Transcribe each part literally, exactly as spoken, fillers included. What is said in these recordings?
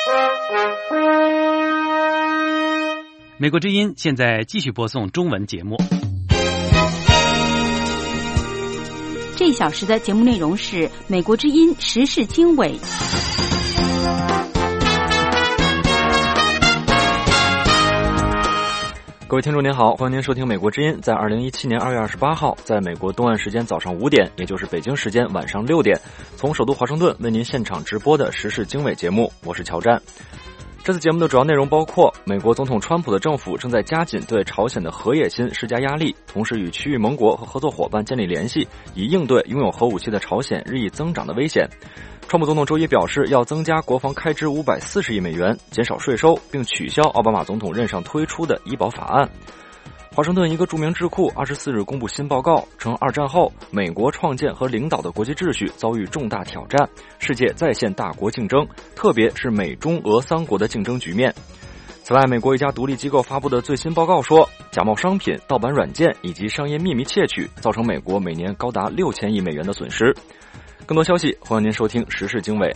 美国之音现在继续播送中文节目。 这一小时的节目内容是美国之音时事经纬。 各位听众您好，欢迎您收听美国之音，在二零一七年二月二十八号，在美国东岸时间早上五点，也就是北京时间晚上六点，从首都华盛顿为您现场直播的时事经纬节目，我是乔战。这次节目的主要内容包括美国总统川普的政府正在加紧对朝鲜的核野心施加压力，同时与区域盟国和合作伙伴建立联系，以应对拥有核武器的朝鲜日益增长的危险。川普总统周一表示要增加国防开支五百四十亿美元，减少税收，并取消奥巴马总统任上推出的医保法案。华盛顿一个著名智库二十四日公布新报告，称二战后美国创建和领导的国际秩序遭遇重大挑战，世界再现大国竞争，特别是美中俄三国的竞争局面。此外，美国一家独立机构发布的最新报告说，假冒商品、盗版软件以及商业秘密窃取造成美国每年高达六千亿美元的损失。更多消息，欢迎您收听时事经纬。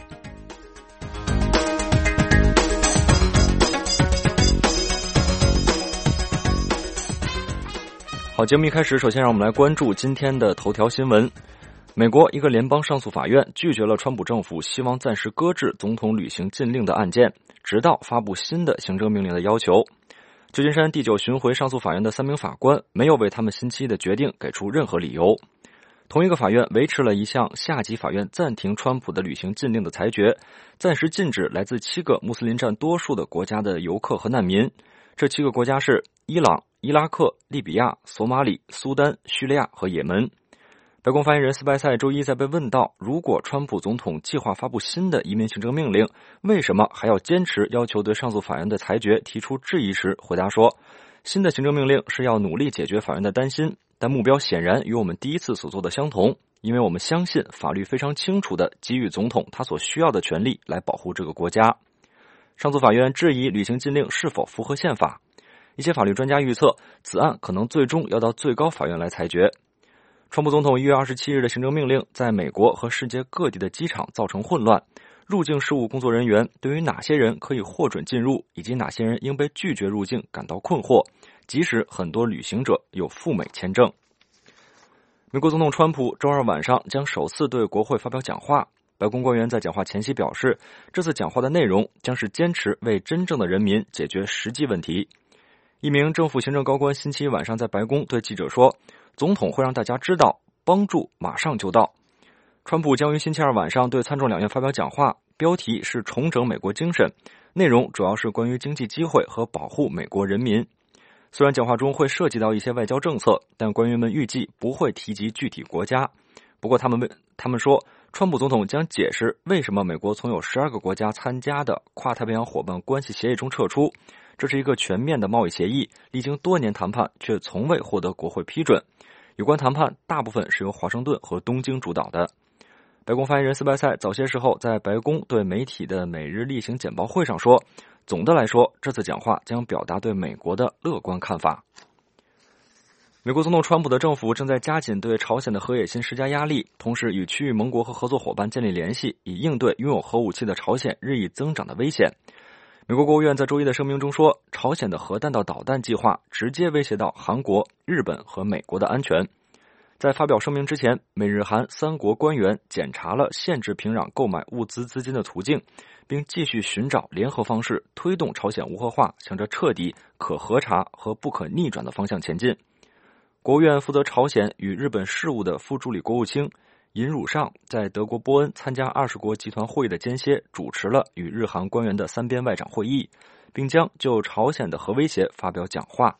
好，节目一开始，首先让我们来关注今天的头条新闻。美国一个联邦上诉法院拒绝了川普政府希望暂时搁置总统旅行禁令的案件，直到发布新的行政命令的要求。旧金山第九巡回上诉法院的三名法官没有为他们星期一的决定给出任何理由。同一个法院维持了一项下级法院暂停川普的旅行禁令的裁决，暂时禁止来自七个穆斯林占多数的国家的游客和难民。这七个国家是伊朗、伊拉克、利比亚、索马里、苏丹、叙利亚和也门。白宫发言人斯派塞周一在被问到，如果川普总统计划发布新的移民行政命令，为什么还要坚持要求对上诉法院的裁决提出质疑时，回答说，新的行政命令是要努力解决法院的担心，但目标显然与我们第一次所做的相同，因为我们相信法律非常清楚地给予总统他所需要的权利来保护这个国家。上诉法院质疑旅行禁令是否符合宪法。一些法律专家预测，此案可能最终要到最高法院来裁决。川普总统一月二十七日的行政命令在美国和世界各地的机场造成混乱，入境事务工作人员对于哪些人可以获准进入，以及哪些人应被拒绝入境感到困惑，即使很多旅行者有赴美签证。美国总统川普周二晚上将首次对国会发表讲话，白宫官员在讲话前夕表示，这次讲话的内容将是坚持为真正的人民解决实际问题。一名政府行政高官星期一晚上在白宫对记者说，总统会让大家知道，帮助马上就到。川普将于星期二晚上对参众两院发表讲话，标题是重整美国精神，内容主要是关于经济机会和保护美国人民。虽然讲话中会涉及到一些外交政策，但官员们预计不会提及具体国家。不过他们他们说，川普总统将解释为什么美国从有十二个国家参加的跨太平洋伙伴关系协议中撤出。这是一个全面的贸易协议，历经多年谈判却从未获得国会批准。有关谈判大部分是由华盛顿和东京主导的。白宫发言人斯派塞早些时候在白宫对媒体的每日例行简报会上说，总的来说，这次讲话将表达对美国的乐观看法。美国总统川普的政府正在加紧对朝鲜的核野心施加压力，同时与区域盟国和合作伙伴建立联系，以应对拥有核武器的朝鲜日益增长的危险。美国国务院在周一的声明中说，朝鲜的核弹道导弹计划直接威胁到韩国、日本和美国的安全。在发表声明之前，美日韩三国官员检查了限制平壤购买物资资金的途径，并继续寻找联合方式推动朝鲜无核化向着彻底、可核查和不可逆转的方向前进。国务院负责朝鲜与日本事务的副助理国务卿尹汝尚在德国波恩参加二十国集团会议的间歇主持了与日韩官员的三边外长会议，并将就朝鲜的核威胁发表讲话。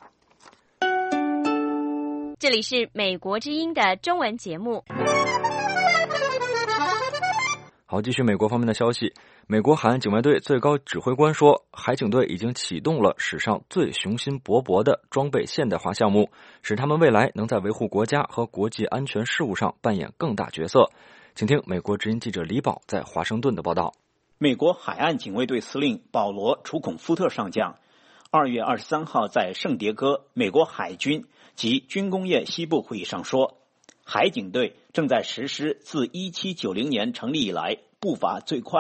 这里是美国之音的中文节目。 好，继续美国方面的消息。美国海岸警卫队最高指挥官说，海警队已经启动了史上最雄心勃勃的装备现代化项目，使他们未来能在维护国家和国际安全事务上扮演更大角色。请听美国之音记者李宝在华盛顿的报道。 美国海岸警卫队司令保罗·楚孔夫特上将二月二十三号在圣迭戈美国海军及军工业西部会议上说，海警队正在实施自一七九零年成立以来步伐最快、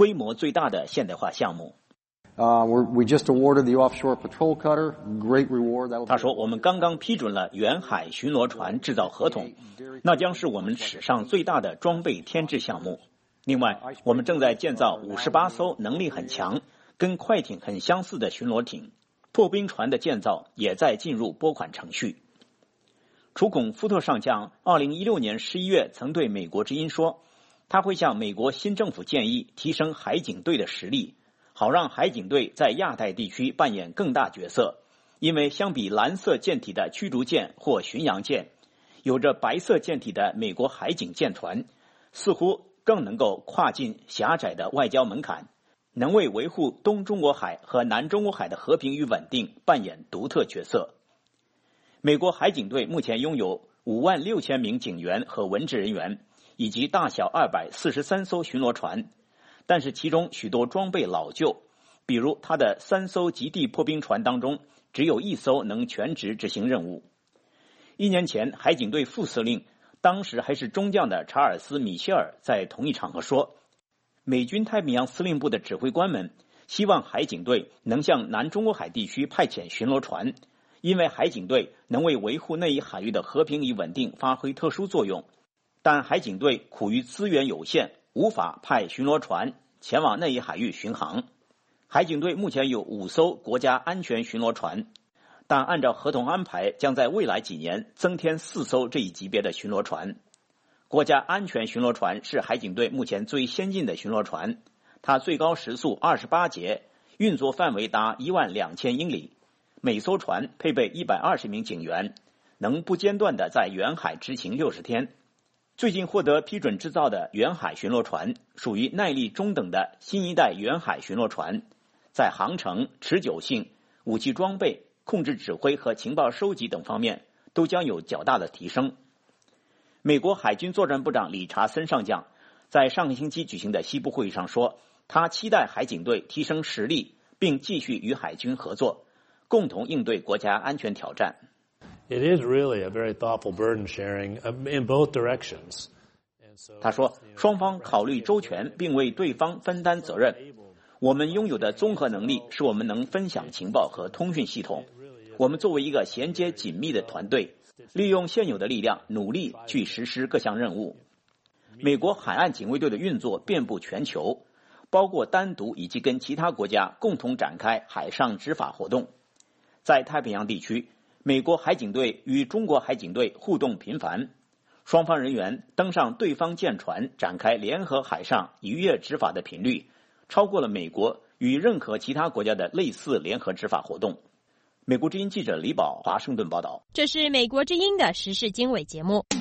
规模最大的现代化项目。 Uh, we just awarded the offshore patrol cutter, great reward. 他说，我们刚刚批准了远海巡逻船制造合同，那将是我们史上最大的装备添置项目。另外，我们正在建造五十八艘能力很强、跟快艇很相似的巡逻艇，破冰船的建造也在进入拨款程序。楚孔福特上将二零一六年十一月曾对美国之音说，他会向美国新政府建议提升海警队的实力，好让海警队在亚太地区扮演更大角色，因为相比蓝色舰体的驱逐舰或巡洋舰，有着白色舰体的美国海警舰船似乎更能够跨进狭窄的外交门槛，能为维护东中国海和南中国海的和平与稳定扮演独特角色。美国海警队目前拥有五万六千名警员和文职人员，以及大小二百四十三艘巡逻船，但是其中许多装备老旧，比如他的三艘极地破冰船当中，只有一艘能全职执行任务。一年前，海警队副司令，当时还是中将的查尔斯·米歇尔在同一场合说，美军太平洋司令部的指挥官们希望海警队能向南中国海地区派遣巡逻船，因为海警队能为维护那一海域的和平与稳定发挥特殊作用，但海警队苦于资源有限，无法派巡逻船前往那一海域巡航。海警队目前有五艘国家安全巡逻船，但按照合同安排，将在未来几年增添四艘这一级别的巡逻船。国家安全巡逻船是海警队目前最先进的巡逻船，它最高时速二十八节，运作范围达一万两千英里。每艘船配备一百二十名警员，能不间断地在远海执勤六十天。最近获得批准制造的远海巡逻船属于耐力中等的新一代远海巡逻船，在航程、持久性、武器装备、控制指挥和情报收集等方面都将有较大的提升。美国海军作战部长理查森上将在上个星期举行的西部会议上说，他期待海警队提升实力，并继续与海军合作，共同应对国家安全挑战。 It is really a very thoughtful burden sharing in both directions. 他说，双方考虑周全，并为对方分担责任。我们拥有的综合能力使我们能分享情报和通讯系统。我们作为一个衔接紧密的团队，利用现有的力量，努力去实施各项任务。美国海岸警卫队的运作遍布全球，包括单独以及跟其他国家共同展开海上执法活动。在太平洋地区，美国海警队与中国海警队互动频繁，双方人员登上对方舰船展开联合海上渔业执法的频率，超过了美国与任何其他国家的类似联合执法活动。美国之音记者李宝华盛顿报道。 这是美国之音的时事经纬节目。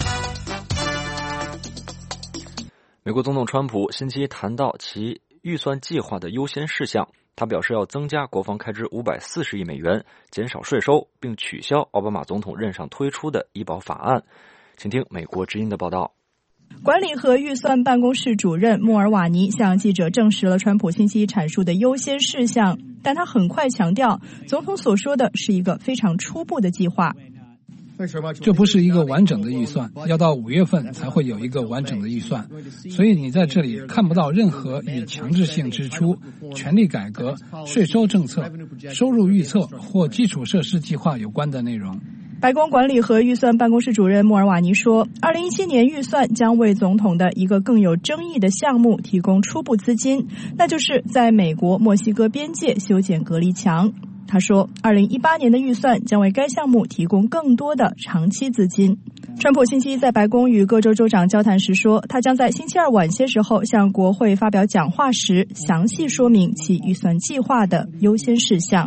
美国总统川普星期一谈到其预算计划的优先事项，他表示要增加国防开支五百四十亿美元，减少税收，并取消奥巴马总统任上推出的医保法案。请听美国之音的报道。 管理和预算办公室主任穆尔瓦尼向记者证实了川普星期一阐述的优先事项，但他很快强调，总统所说的是一个非常初步的计划。 这不是一个完整的预算，要到五月份才会有一个完整的预算，所以你在这里看不到任何与强制性支出、权力改革、税收政策、收入预测或基础设施计划有关的内容。 白宫管理和预算办公室主任穆尔瓦尼说，二零一七年预算将为总统的一个更有争议的项目提供初步资金，那就是在美国墨西哥边界修建隔离墙。他说，二零一八年的预算将为该项目提供更多的长期资金。川普星期一在白宫与各州州长交谈时说，他将在星期二晚些时候向国会发表讲话时，详细说明其预算计划的优先事项。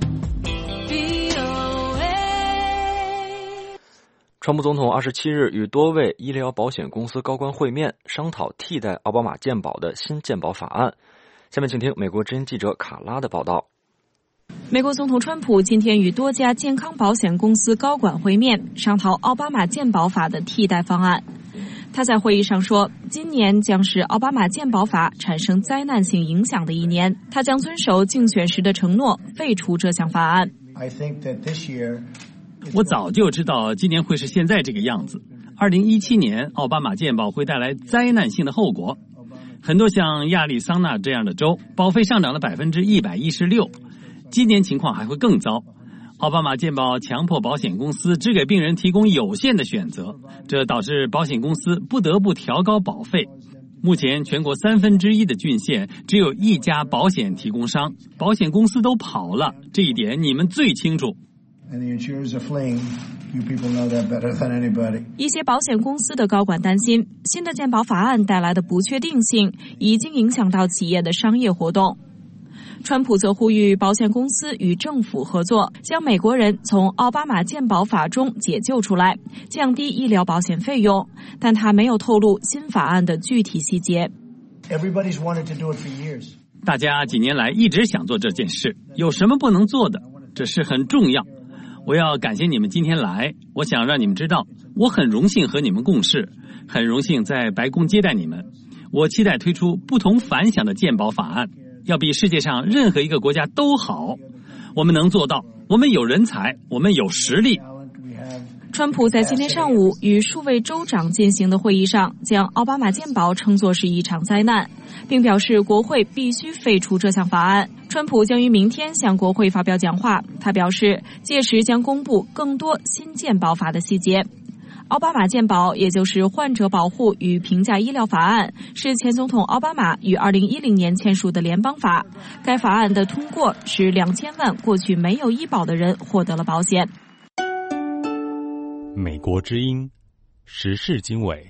川普总统二十七日与多位医疗保险公司高官会面，商讨替代奥巴马健保的新健保法案。下面请听美国之音记者卡拉的报道。 美国总统川普今天与多家健康保险公司高管会面，商讨奥巴马健保法的替代方案。他在会议上说，今年将是奥巴马健保法产生灾难性影响的一年，他将遵守竞选时的承诺，废除这项法案。 我早就知道今年会是现在这个样子。二零一七年奥巴马健保会带来灾难性的后果。 很多像亚利桑那这样的州，保费上涨了百分之一百一十六，今年情况还会更糟。奥巴马健保强迫保险公司只给病人提供有限的选择，这导致保险公司不得不调高保费。目前全国三分之一的郡县只有一家保险提供商，保险公司都跑了，这一点你们最清楚。 一些保险公司的高管担心，新的健保法案带来的不确定性已经影响到企业的商业活动。川普则呼吁保险公司与政府合作，将美国人从奥巴马健保法中解救出来，降低医疗保险费用，但他没有透露新法案的具体细节。 大家几年来一直想做这件事，有什么不能做的？这事很重要。我要感谢你们今天来，我想让你们知道，我很荣幸和你们共事，很荣幸在白宫接待你们。我期待推出不同凡响的健保法案，要比世界上任何一个国家都好。我们能做到，我们有人才，我们有实力。 川普在今天上午与数位州长进行的会议上，将奥巴马健保称作是一场灾难，并表示国会必须废除这项法案。川普将于明天向国会发表讲话，他表示届时将公布更多新健保法的细节。奥巴马健保，也就是患者保护与评价医疗法案，是前总统奥巴马于二零一零年签署的联邦法。该法案的通过使两千万过去没有医保的人获得了保险。 美国之音时事经纬。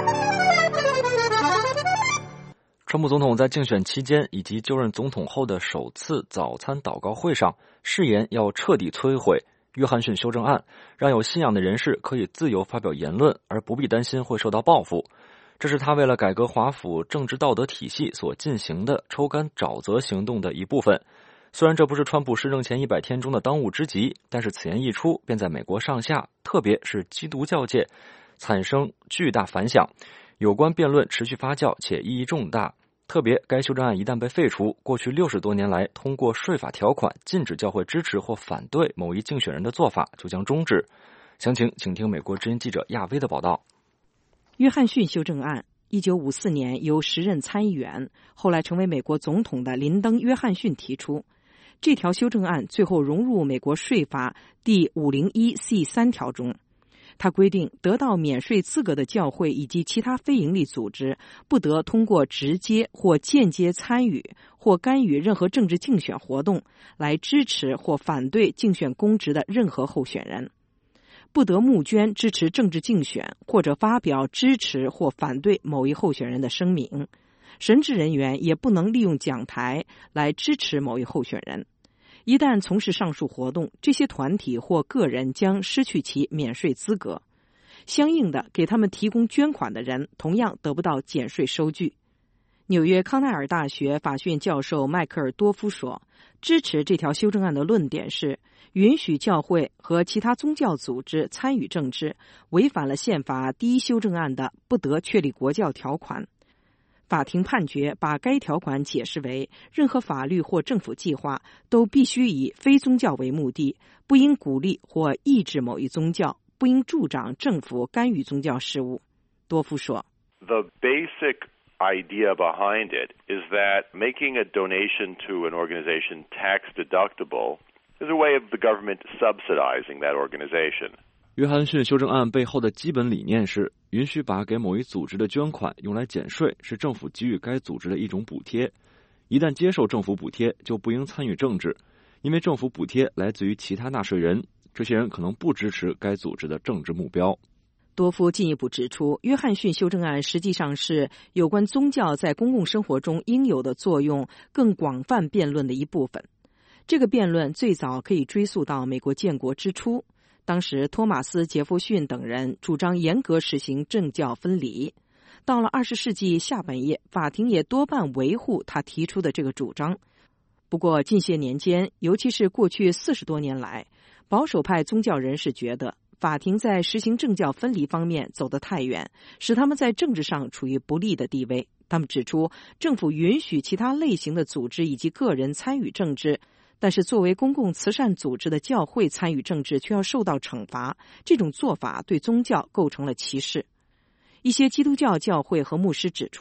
川普总统在竞选期间以及就任总统后的首次早餐祷告会上誓言要彻底摧毁约翰逊修正案，让有信仰的人士可以自由发表言论，而不必担心会受到报复。这是他为了改革华府政治道德体系所进行的抽干沼泽行动的一部分。虽然这不是川普施政前一百天中的当务之急，但是此言一出，便在美国上下，特别是基督教界产生巨大反响。有关辩论持续发酵且意义重大，特别该修正案一旦被废除，过去六十多年来通过税法条款禁止教会支持或反对某一竞选人的做法就将终止。详情请听美国之音记者亚薇的报道。 约翰逊修正案一九五四年由时任参议员，后来成为美国总统的林登·约翰逊提出。这条修正案最后融入美国税法第五零一 C 三条中。它规定，得到免税资格的教会以及其他非营利组织不得通过直接或间接参与或干预任何政治竞选活动来支持或反对竞选公职的任何候选人，不得募捐支持政治竞选或者发表支持或反对某一候选人的声明。神职人员也不能利用讲台来支持某一候选人。一旦从事上述活动，这些团体或个人将失去其免税资格。相应的，给他们提供捐款的人同样得不到减税收据。纽约康奈尔大学法学院教授迈克尔多夫说，支持这条修正案的论点是，允许教会和其他宗教组织参与政治，违反了宪法第一修正案的不得确立国教条款。法庭判决把该条款解释为，任何法律或政府计划都必须以非宗教为目的，不应鼓励或抑制某一宗教，不应助长政府干预宗教事务。多夫说 The basic idea behind it is that making a donation to an organization tax deductible is a way of the government subsidizing that organization. 约翰逊修正案背后的基本理念是，允许把给某一组织的捐款用来减税，是政府给予该组织的一种补贴。一旦接受政府补贴，就不应参与政治，因为政府补贴来自于其他纳税人，这些人可能不支持该组织的政治目标。 多夫进一步指出，约翰逊修正案实际上是有关宗教在公共生活中应有的作用更广泛辩论的一部分。这个辩论最早可以追溯到美国建国之初。当时托马斯·杰弗逊等人主张严格实行政教分离。到了二十世纪下半叶，法庭也多半维护他提出的这个主张。不过近些年间，尤其是过去四十多年来，保守派宗教人士觉得法庭在实行政教分离方面走得太远，使他们在政治上处于不利的地位。他们指出，政府允许其他类型的组织以及个人参与政治，但是作为公共慈善组织的教会参与政治却要受到惩罚，这种做法对宗教构成了歧视。一些基督教教会和牧师指出，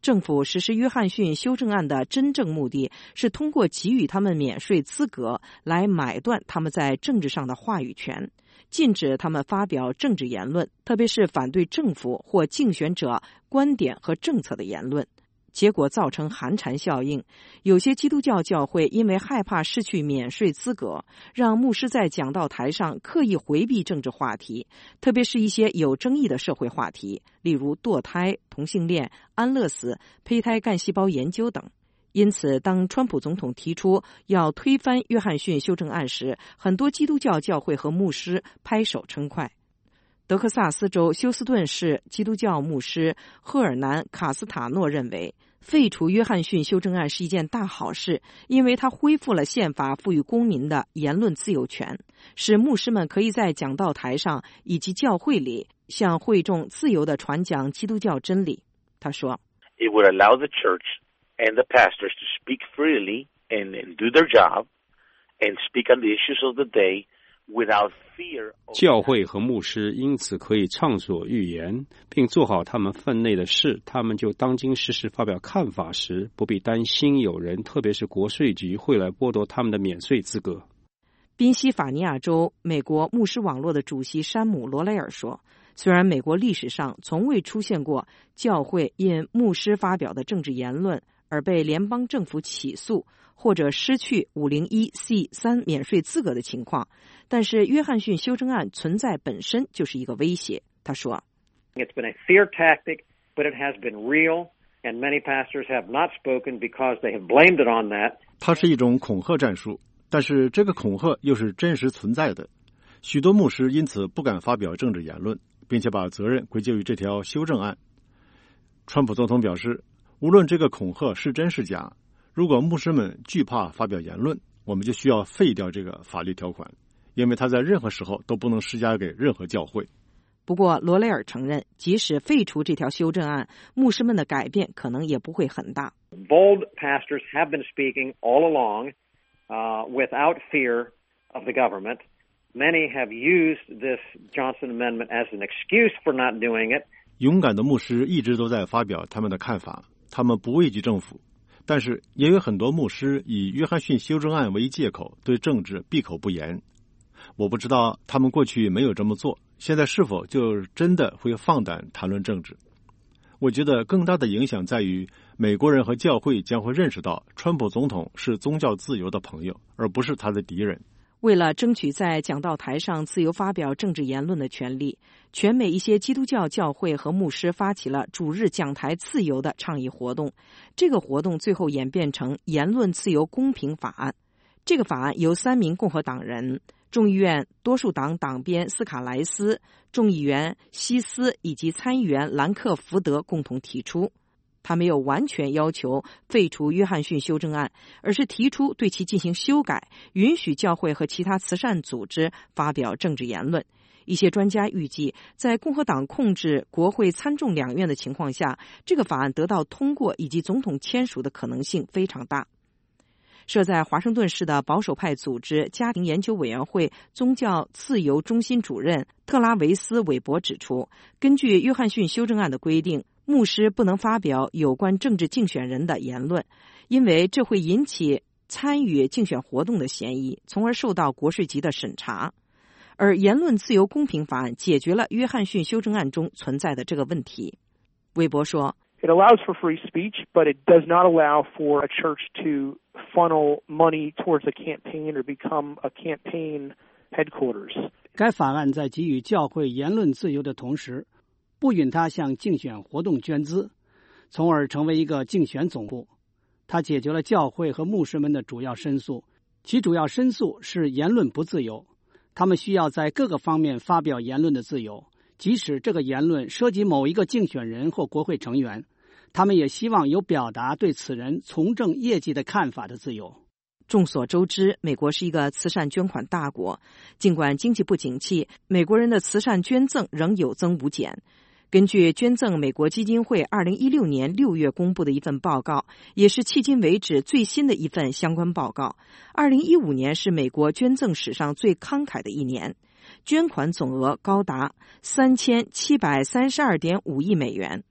政府实施约翰逊修正案的真正目的是通过给予他们免税资格来买断他们在政治上的话语权，禁止他们发表政治言论，特别是反对政府或竞选者观点和政策的言论。结果造成寒蝉效应，有些基督教教会因为害怕失去免税资格，让牧师在讲道台上刻意回避政治话题，特别是一些有争议的社会话题，例如堕胎、同性恋、安乐死、胚胎干细胞研究等。因此，当川普总统提出要推翻约翰逊修正案时，很多基督教教会和牧师拍手称快。德克萨斯州休斯顿市基督教牧师赫尔南·卡斯塔诺认为，废除约翰逊修正案是一件大好事，因为它恢复了宪法赋予公民的言论自由权，使牧师们可以在讲道台上以及教会里向会众自由地传讲基督教真理。他说 It would allow the church and the pastors to speak freely and, and do their job and speak on the issues of the day without fear. 教会和牧师因此可以畅所欲言，并做好他们分内的事，他们就当今世事发表看法时，不必担心有人，特别是国税局会来剥夺他们的免税资格。 宾夕法尼亚州美国牧师网络的主席山姆·罗雷尔说，虽然美国历史上从未出现过教会因牧师发表的政治言论而被联邦政府起诉或者失去 五零一 C 三 免税资格的情况，但是约翰逊修正案存在本身就是一个威胁。他说 It's been a fear tactic, but it has been real, and many pastors have not spoken because they have blamed it on that. 它是一种恐吓战术，但是这个恐吓又是真实存在的。许多牧师因此不敢发表政治言论，并且把责任归咎于这条修正案。川普总统表示，无论这个恐吓是真是假，如果牧师们惧怕发表言论，我们就需要废掉这个法律条款，因为它在任何时候都不能施加给任何教会。 不过罗雷尔承认，即使废除这条修正案，牧师们的改变可能也不会很大。 Bold pastors have been speaking all along, uh, without fear of the government. Many have used this Johnson Amendment as an excuse for not doing it. 勇敢的牧师一直都在发表他们的看法，他们不畏惧政府，但是也有很多牧师以约翰逊修正案为借口，对政治闭口不言。我不知道他们过去没有这么做，现在是否就真的会放胆谈论政治？我觉得更大的影响在于，美国人和教会将会认识到，川普总统是宗教自由的朋友，而不是他的敌人。 为了争取在讲道台上自由发表政治言论的权利，全美一些基督教教会和牧师发起了主日讲台自由的倡议活动。这个活动最后演变成言论自由公平法案。这个法案由三名共和党人、众议院多数党党鞭斯卡莱斯、众议员希斯以及参议员兰克福德共同提出。他没有完全要求废除约翰逊修正案，而是提出对其进行修改，允许教会和其他慈善组织发表政治言论。一些专家预计，在共和党控制国会参众两院的情况下，这个法案得到通过以及总统签署的可能性非常大。设在华盛顿市的保守派组织家庭研究委员会宗教自由中心主任特拉维斯·韦伯指出，根据约翰逊修正案的规定，牧师不能发表有关政治竞选人的言论，因为这会引起参与竞选活动的嫌疑，从而受到国税局的审查。而言论自由公平法案解决了约翰逊修正案中存在的这个问题。韦伯说 It allows for free speech, but it does not allow for a church to funnel money towards a campaign or become a campaign headquarters. 该法案在给予教会言论自由的同时，不允他向竞选活动捐资，从而成为一个竞选总部。它解决了教会和牧师们的主要申诉，其主要申诉是言论不自由。他们需要在各个方面发表言论的自由，即使这个言论涉及某一个竞选人或国会成员。他们也希望有表达对此人从政业绩的看法的自由。 众所周知，美国是一个慈善捐款大国，尽管经济不景气，美国人的慈善捐赠仍有增无减。根据捐赠美国基金会二零一六年六月公布的一份报告，也是迄今为止最新的一份相关报告，二零一五年是美国捐赠史上最慷慨的一年，捐款总额高达三千七百三十二点五亿美元。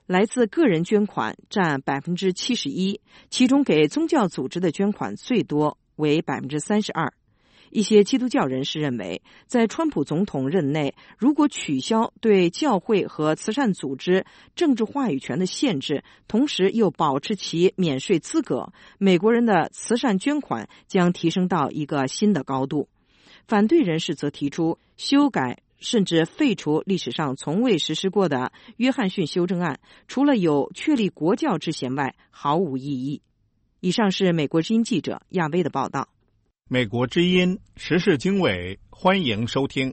来自个人捐款占百分之七十一，其中给宗教组织的捐款最多，为百分之三十二。一些基督教人士认为，在川普总统任内，如果取消对教会和慈善组织政治话语权的限制，同时又保持其免税资格，美国人的慈善捐款将提升到一个新的高度。反对人士则提出修改甚至废除历史上从未实施过的约翰逊修正案，除了有确立国教之嫌外，毫无意义。以上是美国之音记者亚薇的报道。 美国之音时事经纬，欢迎收听。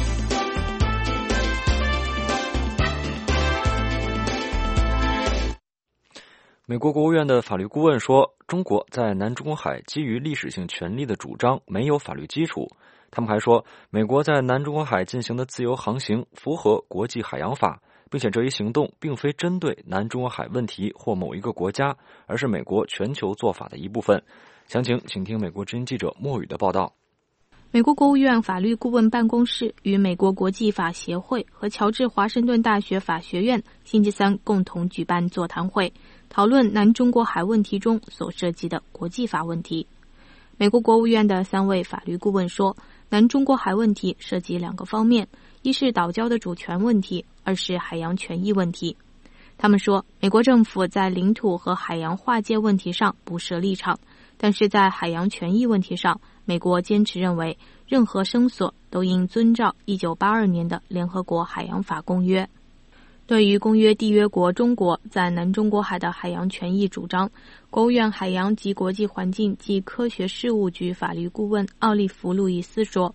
美国国务院的法律顾问说，中国在南中国海基于历史性权利的主张没有法律基础。他们还说，美国在南中国海进行的自由航行符合国际海洋法，并且这一行动并非针对南中国海问题或某一个国家，而是美国全球做法的一部分。详情请听美国之音记者莫宇的报道。 美国国务院法律顾问办公室与美国国际法协会和乔治华盛顿大学法学院星期三共同举办座谈会，讨论南中国海问题中所涉及的国际法问题。美国国务院的三位法律顾问说，南中国海问题涉及两个方面，一是岛礁的主权问题，二是海洋权益问题。他们说，美国政府在领土和海洋划界问题上不设立场，但是在海洋权益问题上，美国坚持认为任何声索都应遵照一九八二年的联合国海洋法公约。对于公约缔约国中国在南中国海的海洋权益主张，国务院海洋及国际环境及科学事务局法律顾问奥利弗·路易斯说，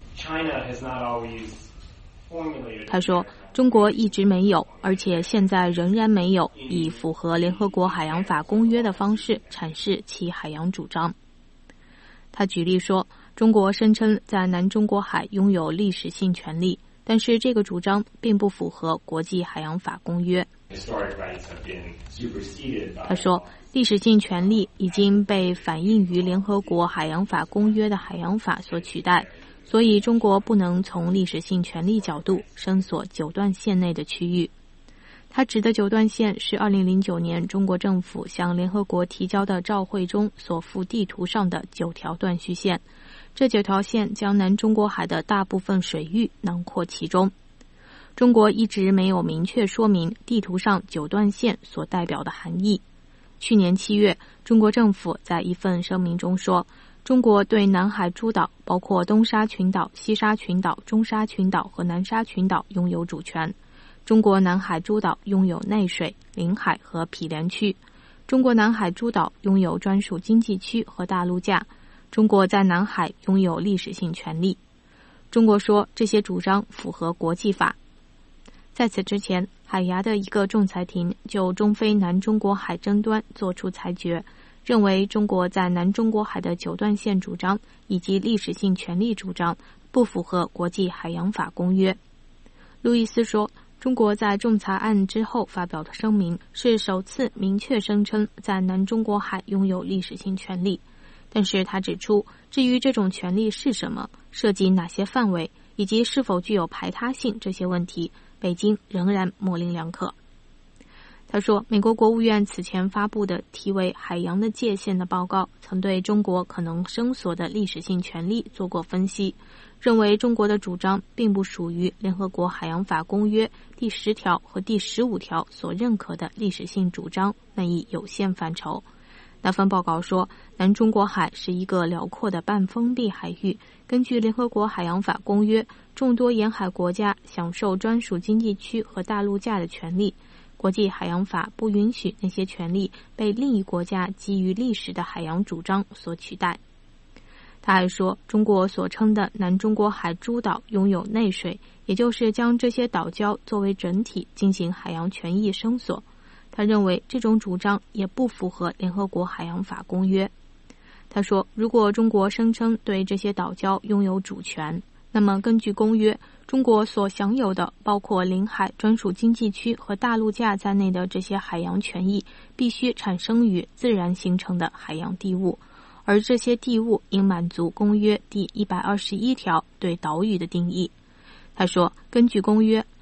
他说，中国一直没有，而且现在仍然没有以符合联合国海洋法公约的方式阐释其海洋主张。他举例说，中国声称在南中国海拥有历史性权利，但是这个主张并不符合国际海洋法公约。他说，历史性权利已经被反映于联合国海洋法公约的海洋法所取代，所以中国不能从历史性权利角度声索九段线内的区域。他指的九段线是二零零九年中国政府向联合国提交的照会中所附地图上的九条断续线，这九条线将南中国海的大部分水域囊括其中。中国一直没有明确说明地图上九段线所代表的含义。去年七月，中国政府在一份声明中说，中国对南海诸岛，包括东沙群岛、西沙群岛、中沙群岛和南沙群岛拥有主权。中国南海诸岛拥有内水、领海和毗连区。中国南海诸岛拥有专属经济区和大陆架。中国在南海拥有历史性权利。中国说这些主张符合国际法。在此之前，海牙的一个仲裁庭就中非南中国海争端作出裁决，认为中国在南中国海的九段线主张以及历史性权利主张不符合国际海洋法公约。路易斯说，中国在仲裁案之后发表的声明是首次明确声称在南中国海拥有历史性权利，但是他指出，至于这种权利是什么、涉及哪些范围以及是否具有排他性这些问题，北京仍然模棱两可。他说，美国国务院此前发布的题为《海洋的界限》的报告曾对中国可能声索的历史性权利做过分析，认为中国的主张并不属于联合国海洋法公约第十条和第十五条所认可的历史性主张那一有限范畴。那份报告说，南中国海是一个辽阔的半封闭海域，根据联合国海洋法公约，众多沿海国家享受专属经济区和大陆架的权利。国际海洋法不允许那些权利被另一国家基于历史的海洋主张所取代。他还说，中国所称的南中国海诸岛拥有内水，也就是将这些岛礁作为整体进行海洋权益声索。他认为这种主张也不符合联合国海洋法公约。他说，如果中国声称对这些岛礁拥有主权，那么根据公约，中国所享有的包括领海、专属经济区和大陆架在内的这些海洋权益必须产生于自然形成的海洋地物，而这些地物应满足公约第一百二十一条对岛屿的定义。他说，根据公约，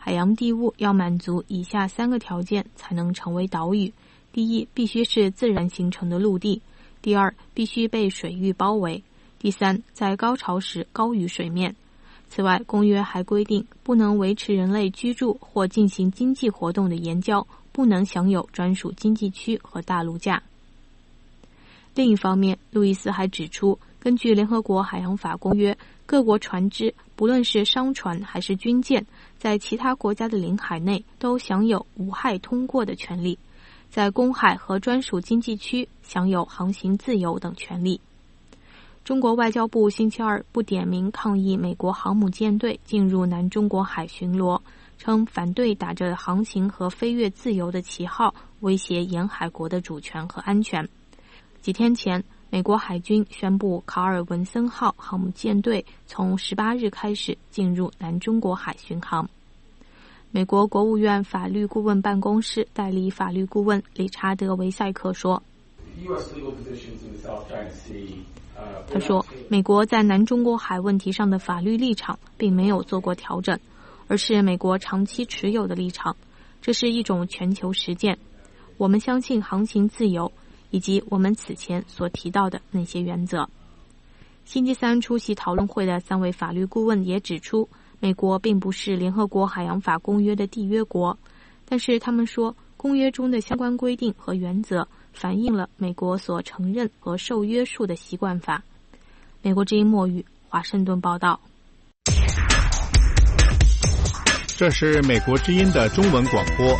海洋地物要满足以下三个条件才能成为岛屿：第一，必须是自然形成的陆地；第二，必须被水域包围；第三，在高潮时高于水面。此外，公约还规定，不能维持人类居住或进行经济活动的岩礁不能享有专属经济区和大陆架。另一方面，路易斯还指出，根据联合国海洋法公约，各国船只，不论是商船还是军舰，在其他国家的领海内都享有无害通过的权利，在公海和专属经济区享有航行自由等权利。中国外交部星期二不点名抗议美国航母舰队进入南中国海巡逻，称反对打着航行和飞越自由的旗号威胁沿海国的主权和安全。几天前，美国海军宣布卡尔文森号航母舰队从十八日开始进入南中国海巡航。美国国务院法律顾问办公室代理法律顾问理查德·维塞克说，他说，美国在南中国海问题上的法律立场并没有做过调整，而是美国长期持有的立场，这是一种全球实践。我们相信航行自由，以及我们此前所提到的那些原则。星期三出席讨论会的三位法律顾问也指出，美国并不是联合国海洋法公约的缔约国，但是他们说，公约中的相关规定和原则反映了美国所承认和受约束的习惯法。美国之音墨语，华盛顿报道。 这是美国之音的中文广播。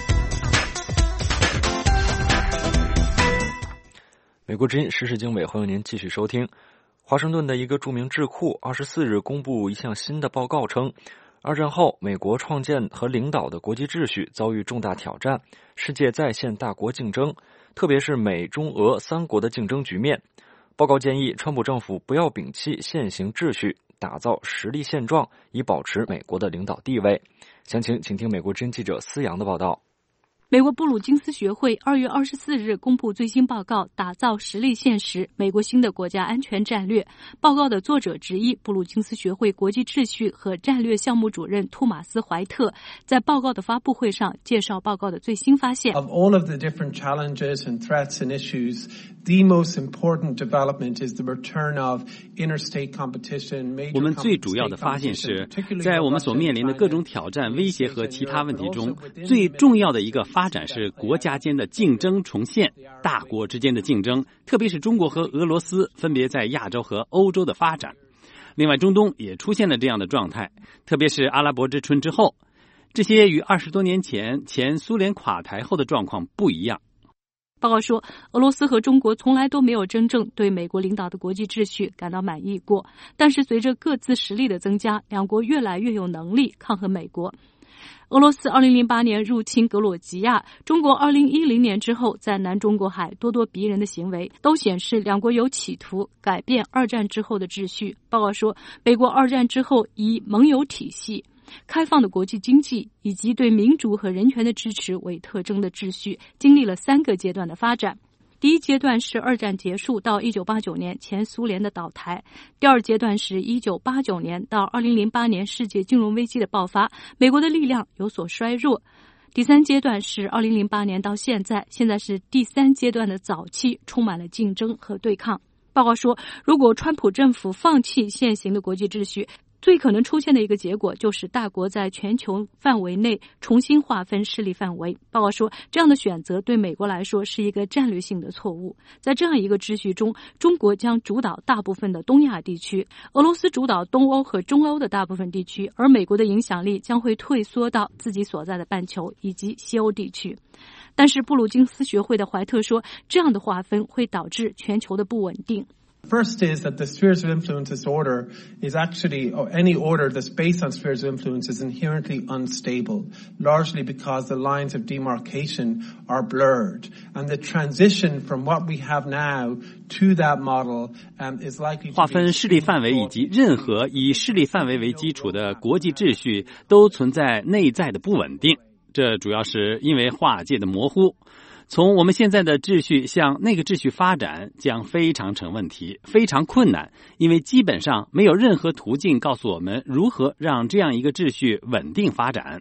美国之音时事经纬，欢迎您继续收听。华盛顿的一个著名智库二十四日公布一项新的报告称，二战后美国创建和领导的国际秩序遭遇重大挑战，世界再现大国竞争，特别是美中俄三国的竞争局面。报告建议川普政府不要摒弃现行秩序，打造实力现状，以保持美国的领导地位。详情请听美国之音记者思阳的报道。 美国布鲁金斯学会二月二十四日公布最新报告，打造实力现实，美国新的国家安全战略。报告的作者之一，布鲁金斯学会国际秩序和战略项目主任托马斯·怀特在报告的发布会上介绍报告的最新发现。 Of all of the different challenges and threats and issues, the most important development is the return of interstate competition. 我们最主要的发现是，在我们所面临的各种挑战、威胁和其他问题中，最重要的一个发展是国家间的竞争重现，大国之间的竞争，特别是中国和俄罗斯分别在亚洲和欧洲的发展。另外，中东也出现了这样的状态，特别是阿拉伯之春之后，这些与二十多年前前苏联垮台后的状况不一样。 报告说，俄罗斯和中国从来都没有真正对美国领导的国际秩序感到满意过，但是随着各自实力的增加，两国越来越有能力抗衡美国。俄罗斯二零零八年入侵格鲁吉亚，中国二零一零年之后在南中国海咄咄逼人的行为，都显示两国有企图改变二战之后的秩序。报告说，美国二战之后以盟友体系、开放的国际经济以及对民主和人权的支持为特征的秩序，经历了三个阶段的发展。第一阶段是二战结束到一九八九年前苏联的倒台，第二阶段是一九八九年到二零零八年世界金融危机的爆发，美国的力量有所衰弱。第三阶段是二零零八年到现在，现在是第三阶段的早期，充满了竞争和对抗。报告说，如果川普政府放弃现行的国际秩序，最可能出现的一个结果就是大国在全球范围内重新划分势力范围。报告说，这样的选择对美国来说是一个战略性的错误。在这样一个秩序中，中国将主导大部分的东亚地区，俄罗斯主导东欧和中欧的大部分地区，而美国的影响力将会退缩到自己所在的半球以及西欧地区。但是布鲁金斯学会的怀特说，这样的划分会导致全球的不稳定。 First is that the spheres of influence disorder is actually, or any order that's based on spheres of influence is inherently unstable, largely because the lines of demarcation are blurred. And the transition from what we have now to that model um, is likely to be... 划分势力范围以及任何以势力范围为基础的国际秩序都存在内在的不稳定，这主要是因为划界的模糊。从我们现在的秩序向那个秩序发展将非常成问题，非常困难，因为基本上没有任何途径告诉我们如何让这样一个秩序稳定发展。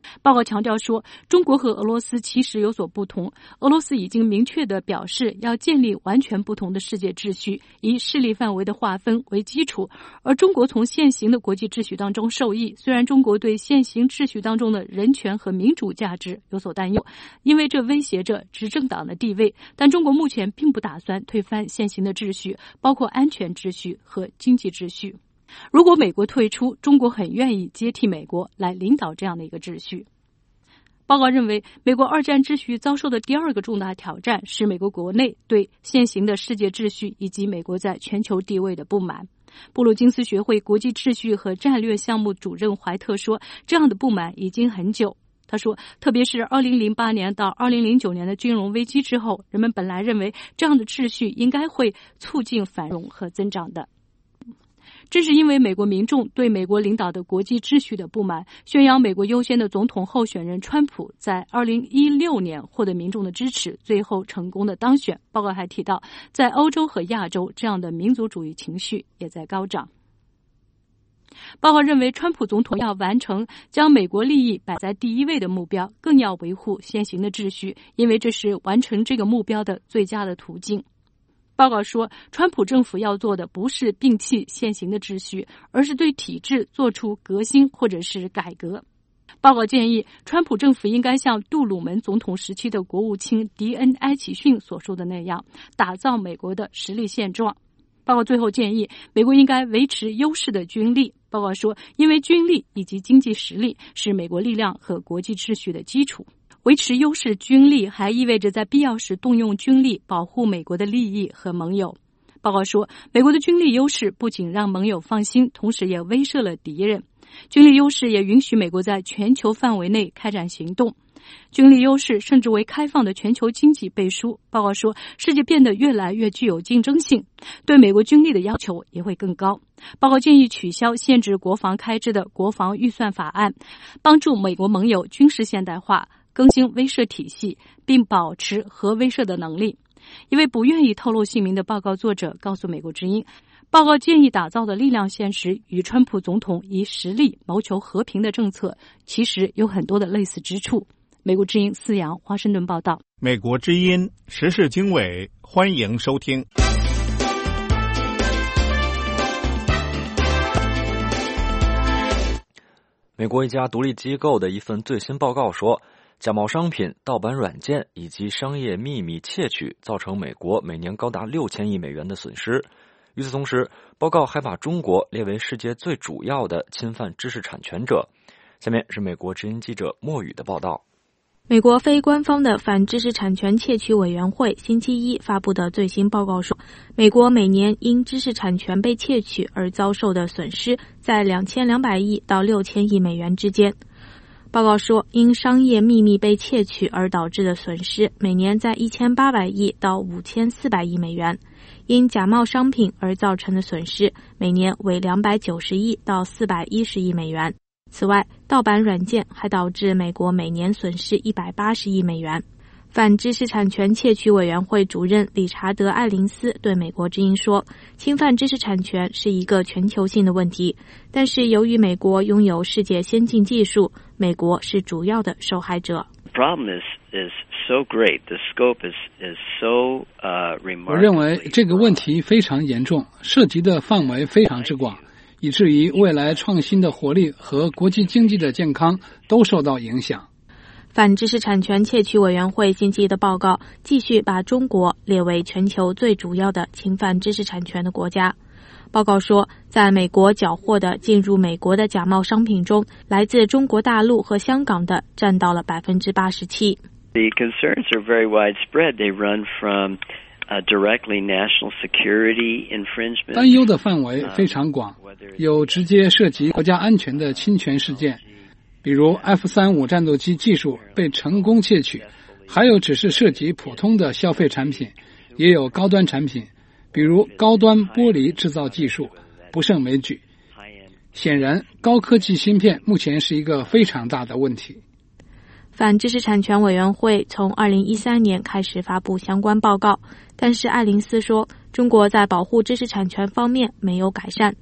报告强调说，中国和俄罗斯其实有所不同。俄罗斯已经明确地表示要建立完全不同的世界秩序，以势力范围的划分为基础，而中国从现行的国际秩序当中受益。虽然中国对现行秩序当中的人权和民主价值有所担忧，因为这威胁着执政党的地位，但中国目前并不打算推翻现行的秩序，包括安全秩序和经济秩序。如果美国退出，中国很愿意接替美国来领导这样的一个秩序。报告认为，美国二战秩序遭受的第二个重大挑战是美国国内对现行的世界秩序以及美国在全球地位的不满。布鲁金斯学会国际秩序和战略项目主任怀特说，这样的不满已经很久。他说，特别是二零零八年到二零零九年的金融危机之后，人们本来认为这样的秩序应该会促进繁荣和增长的。正是因为美国民众对美国领导的国际秩序的不满，宣扬美国优先的总统候选人川普在二零一六年获得民众的支持，最后成功的当选。报告还提到，在欧洲和亚洲，这样的民族主义情绪也在高涨。报告认为，川普总统要完成将美国利益摆在第一位的目标，更要维护现行的秩序，因为这是完成这个目标的最佳的途径。报告说，川普政府要做的不是摒弃现行的秩序，而是对体制做出革新或者是改革。报告建议，川普政府应该像杜鲁门总统时期的国务卿迪恩·埃奇逊所说的那样，打造美国的实力现状。报告最后建议，美国应该维持优势的军力。报告说，因为军力以及经济实力是美国力量和国际秩序的基础。维持优势军力还意味着在必要时动用军力保护美国的利益和盟友。报告说，美国的军力优势不仅让盟友放心，同时也威慑了敌人。军力优势也允许美国在全球范围内开展行动。军力优势甚至为开放的全球经济背书。报告说，世界变得越来越具有竞争性，对美国军力的要求也会更高。报告建议取消限制国防开支的国防预算法案，帮助美国盟友军事现代化，更新威慑体系，并保持核威慑的能力。一位不愿意透露姓名的报告作者告诉美国之音，报告建议打造的力量现实与川普总统以实力谋求和平的政策其实有很多的类似之处。美国之音思阳华盛顿报道。 美国之音时事经纬，欢迎收听。 美国一家独立机构的一份最新报告说，假冒商品、盗版软件以及商业秘密窃取造成美国每年高达六千亿美元的损失。与此同时，报告还把中国列为世界最主要的侵犯知识产权者。下面是美国之音记者莫宇的报道。 美国非官方的反知识产权窃取委员会星期一发布的最新报告说，美国每年因知识产权被窃取而遭受的损失在两千两百亿到六千亿美元之间。报告说，因商业秘密被窃取而导致的损失每年在一千八百亿到五千四百亿美元，因假冒商品而造成的损失每年为两百九十亿到四百一十亿美元。此外，盗版软件还导致美国每年损失一百八十亿美元。反知识产权窃取委员会主任理查德·艾林斯对美国之音说，侵犯知识产权是一个全球性的问题，但是由于美国拥有世界先进技术，美国是主要的受害者。 我认为这个问题非常严重，涉及的范围非常之广，以至于未来创新的活力和国际经济的健康都受到影响。 反知识产权窃取委员会星期一的报告继续把中国列为全球最主要的侵犯知识产权的国家。报告说，在美国缴获的进入美国的假冒商品中，来自中国大陆和香港的占到了百分之八十七。 The concerns are very widespread. They run from uh, directly national security infringement. 担忧的范围非常广，有直接涉及国家安全的侵权事件。比如 F 三十五 战斗机技术被成功窃取，还有只是涉及普通的消费产品，也有高端产品，比如高端玻璃制造技术，不胜枚举。显然，高科技芯片目前是一个非常大的问题。 反知识产权委员会从二零一三年开始发布相关报告，但是艾林斯说，中国在保护知识产权方面没有改善。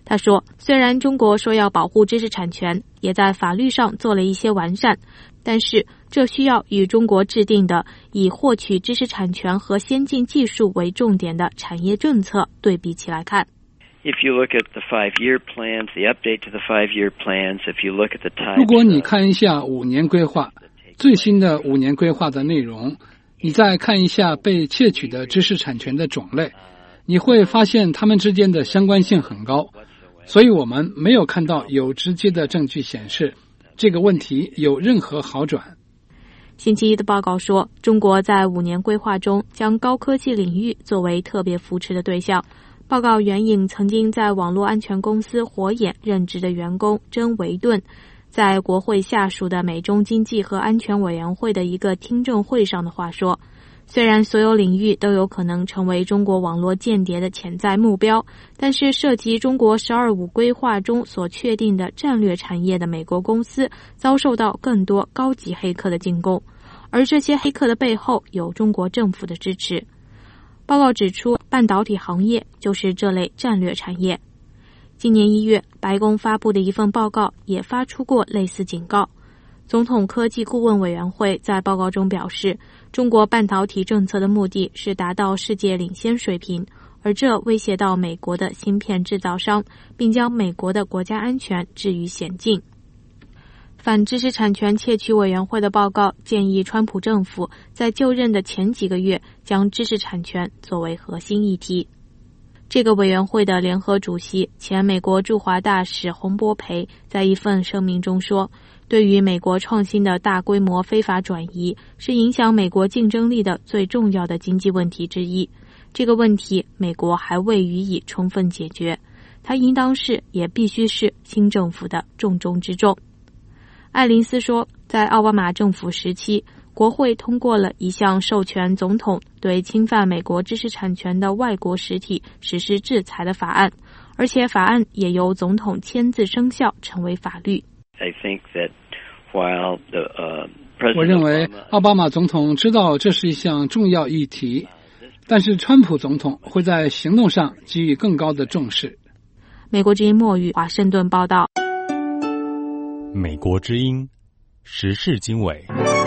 他说，虽然中国说要保护知识产权，也在法律上做了一些完善，但是这需要与中国制定的以获取知识产权和先进技术为重点的产业政策对比起来看。 If you look at the five-year plans, the update to the five-year plans, if you look at the time... 如果你看一下五年规划，最新的五年规划的内容，你再看一下被窃取的知识产权的种类，你会发现它们之间的相关性很高。所以我们没有看到有直接的证据显示这个问题有任何好转。 星期一的报告说，中国在五年规划中将高科技领域作为特别扶持的对象。报告援引曾经在网络安全公司火眼任职的员工珍维顿在国会下属的美中经济和安全委员会的一个听证会上的话说，虽然所有领域都有可能成为中国网络间谍的潜在目标，但是涉及中国十二五规划中所确定的战略产业的美国公司遭受到更多高级黑客的进攻，而这些黑客的背后有中国政府的支持。报告指出，半导体行业就是这类战略产业。今年一月，白宫发布的一份报告也发出过类似警告。总统科技顾问委员会在报告中表示，中国半导体政策的目的是达到世界领先水平，而这威胁到美国的芯片制造商，并将美国的国家安全置于险境。反知识产权窃取委员会的报告建议川普政府在就任的前几个月将知识产权作为核心议题。这个委员会的联合主席、前美国驻华大使洪博培在一份声明中说，对于美国创新的大规模非法转移是影响美国竞争力的最重要的经济问题之一。这个问题美国还未予以充分解决，它应当是也必须是新政府的重中之重。艾林斯说，在奥巴马政府时期，国会通过了一项授权总统对侵犯美国知识产权的外国实体实施制裁的法案，而且法案也由总统签字生效，成为法律。 I think that while the, uh, President 我认为奥巴马总统知道这是一项重要议题，但是川普总统会在行动上给予更高的重视。 美国之音墨鱼华盛顿报道。 美国之音时事经纬。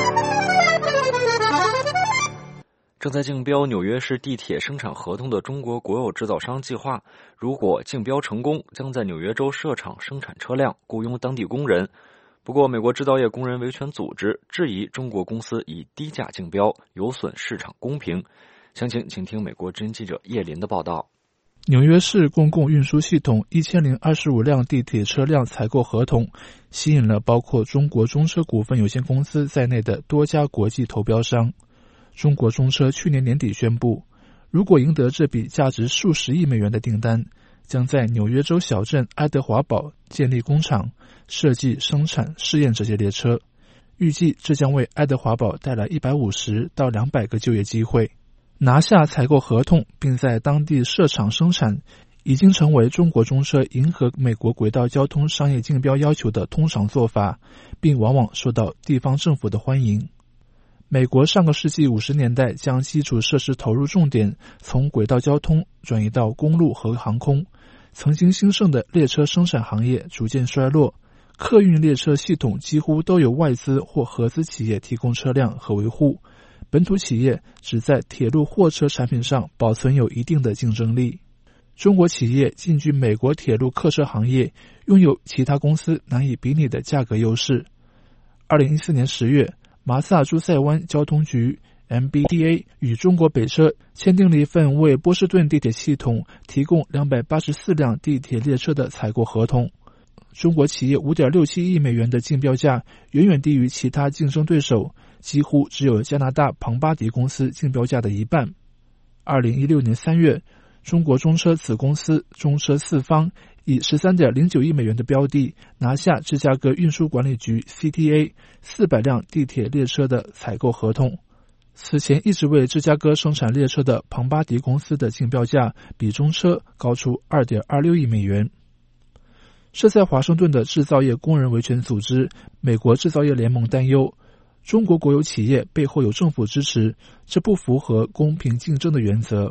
正在竞标纽约市地铁生产合同的中国国有制造商计划，如果竞标成功，将在纽约州设厂生产车辆，雇佣当地工人。不过，美国制造业工人维权组织质疑中国公司以低价竞标，有损市场公平。详情请听美国之音记者叶林的报道。 纽约市公共运输系统一千零二十五辆地铁车辆采购合同，吸引了包括中国中车股份有限公司在内的多家国际投标商。中国中车去年年底宣布，如果赢得这笔价值数十亿美元的订单，将在纽约州小镇爱德华堡建立工厂，设计、生产、试验这些列车。预计这将为爱德华堡带来一百五十到两百个就业机会。拿下采购合同并在当地设厂生产，已经成为中国中车迎合美国轨道交通商业竞标要求的通常做法，并往往受到地方政府的欢迎。美国上个世纪五十年代将基础设施投入重点从轨道交通转移到公路和航空，曾经兴盛的列车生产行业逐渐衰落，客运列车系统几乎都有外资或合资企业提供车辆和维护，本土企业只在铁路货车产品上保存有一定的竞争力。中国企业进军美国铁路客车行业，拥有其他公司难以比拟的价格优势。二零一四年十月，马萨诸塞湾交通局 M B T A 与中国北车签订了一份为波士顿地铁系统提供两百八十四辆地铁列车的采购合同。中国企业 五点六七亿美元的竞标价远远低于其他竞争对手，几乎只有加拿大庞巴迪公司竞标价的一半。二零一六年三月，中国中车子公司中车四方以 十三点零九亿美元的标的拿下芝加哥运输管理局 C T A 四百辆地铁列车的采购合同。此前一直为芝加哥生产列车的庞巴迪公司的竞标价比中车高出 二点二六亿美元。设在华盛顿的制造业工人维权组织美国制造业联盟担忧，中国国有企业背后有政府支持，这不符合公平竞争的原则。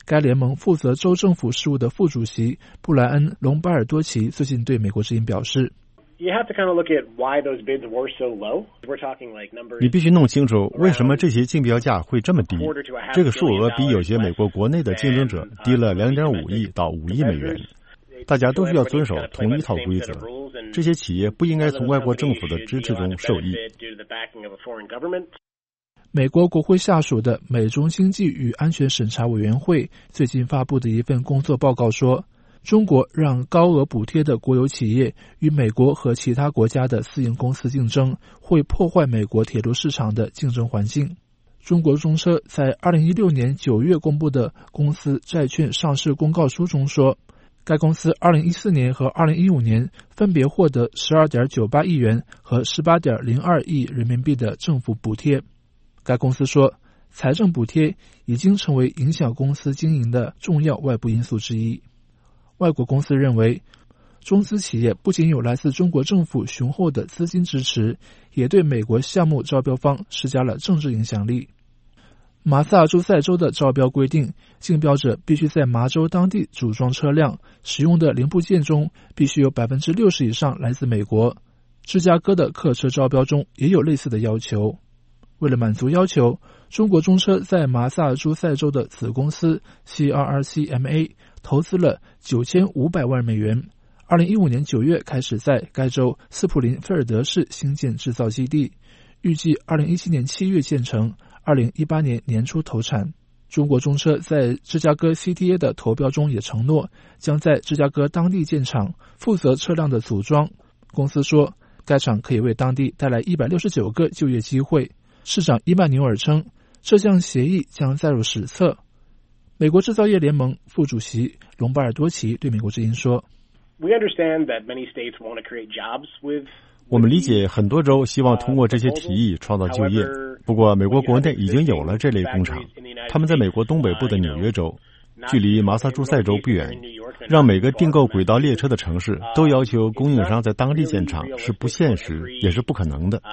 该联盟负责州政府事务的副主席布莱恩·隆巴尔多奇最近对美国之音表示， 你必须弄清楚为什么这些竞标价会这么低。这个数额比有些美国国内的竞争者低了 两点五亿到五亿美元。大家都需要遵守同一套规则，这些企业不应该从外国政府的支持中受益。 美国国会下属的美中经济与安全审查委员会最近发布的一份工作报告说，中国让高额补贴的国有企业与美国和其他国家的私营公司竞争，会破坏美国铁路市场的竞争环境。中国中车在二零一六年九月公布的公司债券上市公告书中说，该公司二零一四年和二零一五年分别获得 十二点九八亿元和 十八点零二亿人民币的政府补贴。该公司说，财政补贴已经成为影响公司经营的重要外部因素之一。外国公司认为，中资企业不仅有来自中国政府雄厚的资金支持，也对美国项目招标方施加了政治影响力。马萨诸塞州的招标规定，竞标者必须在麻州当地组装车辆，使用的零部件中必须有 百分之六十 以上来自美国。芝加哥的客车招标中也有类似的要求。为了满足要求，中国中车在马萨诸塞州的子公司 C R R C M A 投资了九千五百万美元，二零一五年九月开始在该州斯普林菲尔德市兴建制造基地，预计二零一七年七月建成，二零一八年年初投产。中国中车在芝加哥 C T A 的投标中也承诺，将在芝加哥当地建厂，负责车辆的组装。公司说，该厂可以为当地带来一百六十九个就业机会。市长伊曼纽尔称，这项协议将载入史册。美国制造业联盟副主席隆巴尔多奇对美国之音说， 我们理解很多州希望通过这些提议创造就业，不过美国国内已经有了这类工厂，他们在美国东北部的纽约州，距离马萨诸塞州不远。让每个订购轨道列车的城市都要求供应商在当地建厂是不现实，也是不可能的。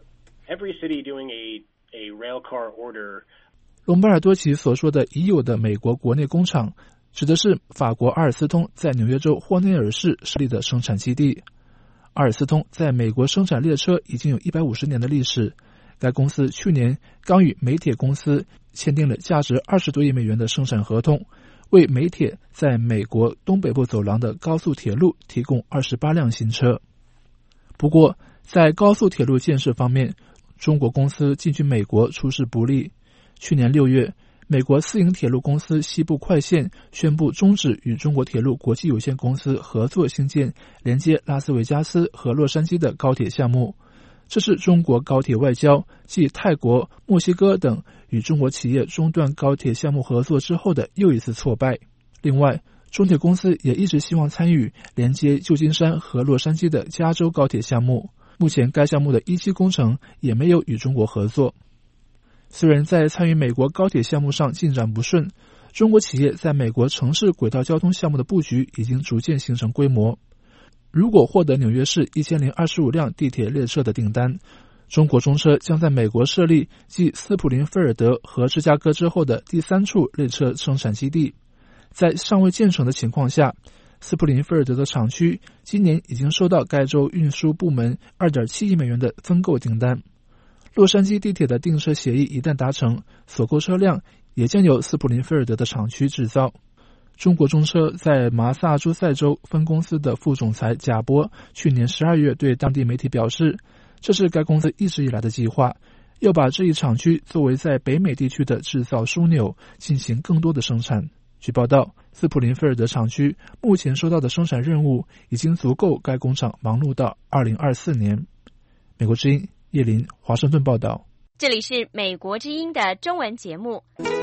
隆巴尔多奇所说的已有的美国国内工厂，指的是法国阿尔斯通在纽约州霍内尔市设立的生产基地。阿尔斯通在美国生产列车已经有一百五十年的历史，该公司去年刚与美铁公司签订了价值二十多亿美元的生产合同，为美铁在美国东北部走廊的高速铁路提供二十八辆新车。不过，在高速铁路建设方面，中国公司进军美国出师不利。去年六月，美国私营铁路公司西部快线宣布终止与中国铁路国际有限公司合作兴建连接拉斯维加斯和洛杉矶的高铁项目。这是中国高铁外交继泰国、墨西哥等与中国企业中断高铁项目合作之后的又一次挫败。另外，中铁公司也一直希望参与连接旧金山和洛杉矶的加州高铁项目，目前该项目的一期工程也没有与中国合作。虽然在参与美国高铁项目上进展不顺，中国企业在美国城市轨道交通项目的布局已经逐渐形成规模。如果获得纽约市一千零二十五辆地铁列车的订单，中国中车将在美国设立继斯普林菲尔德和芝加哥之后的第三处列车生产基地。在尚未建成的情况下，斯普林菲尔德的厂区今年已经收到该州运输部门 二点七亿美元的分购订单。洛杉矶地铁的订车协议一旦达成，所购车辆也将由斯普林菲尔德的厂区制造。中国中车在麻萨诸塞州分公司的副总裁贾波去年十二月对当地媒体表示，这是该公司一直以来的计划，要把这一厂区作为在北美地区的制造枢纽，进行更多的生产。据报道，斯普林菲尔德厂区目前收到的生产任务已经足够该工厂忙碌到二零二四年。美国之音叶林华盛顿报道。 这里是美国之音的中文节目。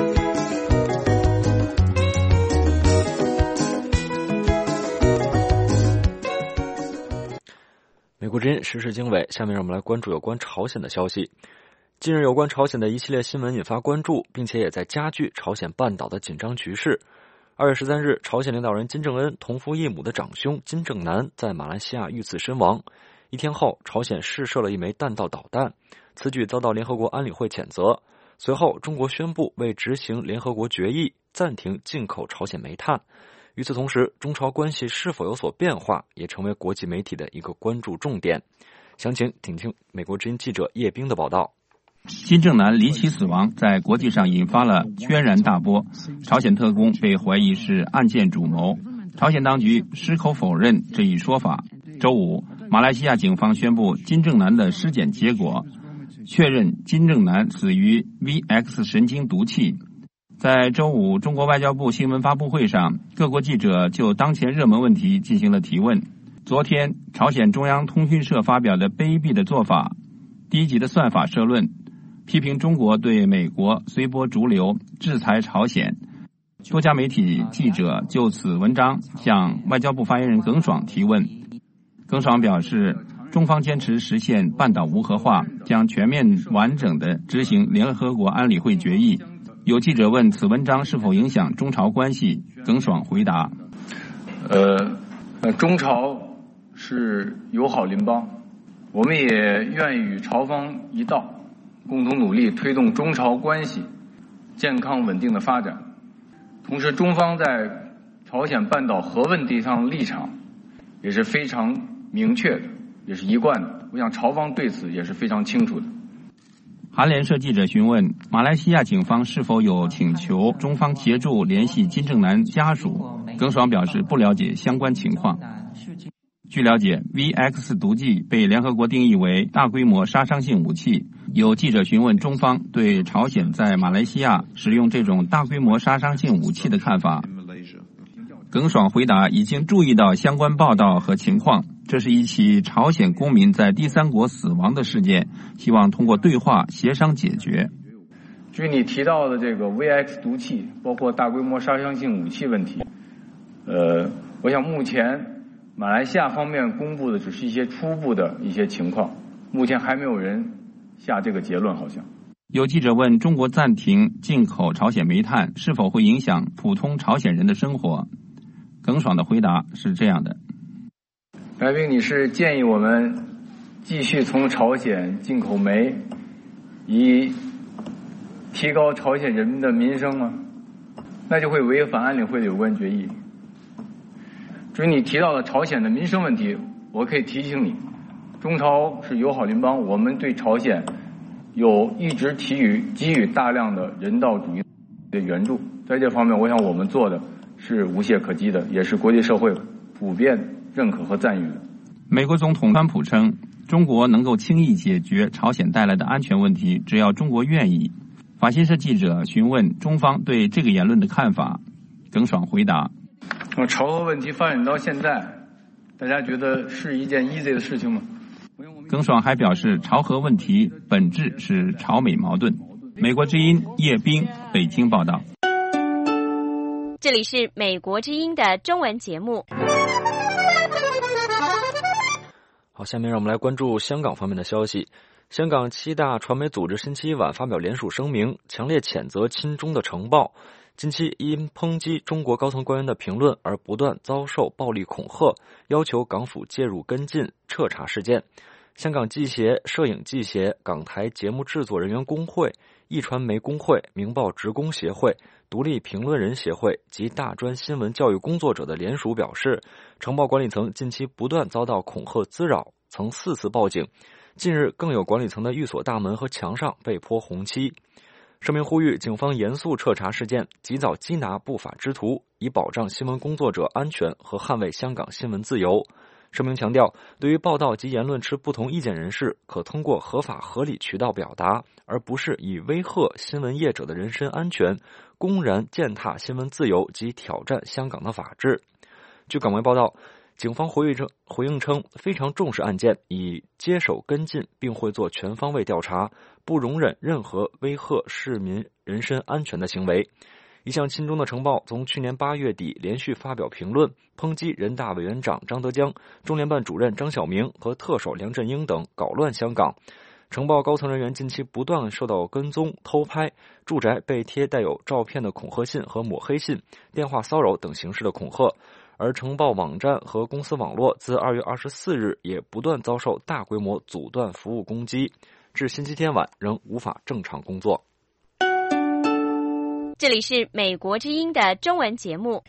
美国之音时事经纬，下面让我们来关注有关朝鲜的消息。近日有关朝鲜的一系列新闻引发关注，并且也在加剧朝鲜半岛的紧张局势。二月十三日，朝鲜领导人金正恩同父异母的长兄金正男在马来西亚遇刺身亡。一天后，朝鲜试射了一枚弹道导弹，此举遭到联合国安理会谴责。 随后，中国宣布为执行联合国决议，暂停进口朝鲜煤炭。与此同时，中朝关系是否有所变化，也成为国际媒体的一个关注重点。详情请听美国之音记者叶冰的报道。 金正男离奇死亡在国际上引发了轩然大波，朝鲜特工被怀疑是案件主谋，朝鲜当局矢口否认这一说法。周五，马来西亚警方宣布金正男的尸检结果，确认金正男死于 V X 神经毒气。在周五中国外交部新闻发布会上，各国记者就当前热门问题进行了提问。昨天，朝鲜中央通讯社发表了卑鄙的做法、低级的算法社论，批评中国对美国随波逐流，制裁朝鲜。多家媒体记者就此文章向外交部发言人耿爽提问。耿爽表示，中方坚持实现半岛无核化，将全面完整地执行联合国安理会决议。有记者问此文章是否影响中朝关系，耿爽回答： 呃，呃中朝是友好邻邦，我们也愿意与朝方一道，共同努力推动中朝关系健康稳定的发展。同时，中方在朝鲜半岛核问题上的立场也是非常明确的，也是一贯的。我想朝方对此也是非常清楚的。 韩联社记者询问马来西亚警方是否有请求中方协助联系金正男家属，耿爽表示不了解相关情况。据了解 ，V X 毒剂被联合国定义为大规模杀伤性武器。有记者询问中方对朝鲜在马来西亚使用这种大规模杀伤性武器的看法。耿爽回答，已经注意到相关报道和情况，这是一起朝鲜公民在第三国死亡的事件，希望通过对话协商解决。 据你提到的这个 V X 毒气，包括大规模杀伤性武器问题，呃，我想目前马来西亚方面公布的只是一些初步的一些情况，目前还没有人下这个结论。好像有记者问中国暂停进口朝鲜煤炭是否会影响普通朝鲜人的生活，耿爽的回答是这样的： 白冰，你是建议我们继续从朝鲜进口煤，以提高朝鲜人民的民生吗？那就会违反安理会的有关决议。至于你提到的朝鲜的民生问题，我可以提醒你，中朝是友好邻邦，我们对朝鲜有一直给予给予大量的人道主义的援助，在这方面我想我们做的是无懈可击的，也是国际社会普遍认可和赞誉的。 美国总统川普称，中国能够轻易解决朝鲜带来的安全问题，只要中国愿意。法新社记者询问中方对这个言论的看法，耿爽回答： 朝核问题发展到现在，大家觉得是一件 easy 的事情吗？ 耿爽还表示，朝核问题本质是朝美矛盾。美国之音叶冰北京报道。 这里是美国之音的中文节目。 好，下面让我们来关注香港方面的消息。香港七大传媒组织星期一晚发表联署声明，强烈谴责亲中的呈报，近期因抨击中国高层官员的评论而不断遭受暴力恐吓，要求港府介入跟进彻查事件。香港记协、摄影记协、港台节目制作人员工会、壹传媒工会、明报职工协会、独立评论人协会及大专新闻教育工作者的联署表示，呈报管理层近期不断遭到恐吓滋扰，曾四次报警，近日更有管理层的寓所大门和墙上被泼红漆。声明呼吁警方严肃彻查事件，及早缉拿不法之徒，以保障新闻工作者安全和捍卫香港新闻自由。声明强调，对于报道及言论持不同意见人士，可通过合法合理渠道表达，而不是以威吓新闻业者的人身安全，公然践踏新闻自由及挑战香港的法治。据港媒报道，警方回应称，回应称非常重视案件，已接手跟进，并会做全方位调查，不容忍任何威吓市民人身安全的行为。一项亲中的呈报从去年八月底连续发表评论，抨击人大委员长张德江、中联办主任张晓明和特首梁振英等搞乱香港。呈报高层人员近期不断受到跟踪、偷拍，住宅被贴带有照片的恐吓信和抹黑信，电话骚扰等形式的恐吓。而呈报网站和公司网络自二月二十四日也不断遭受大规模阻断服务攻击，至星期天晚仍无法正常工作。 这里是美国之音的中文节目。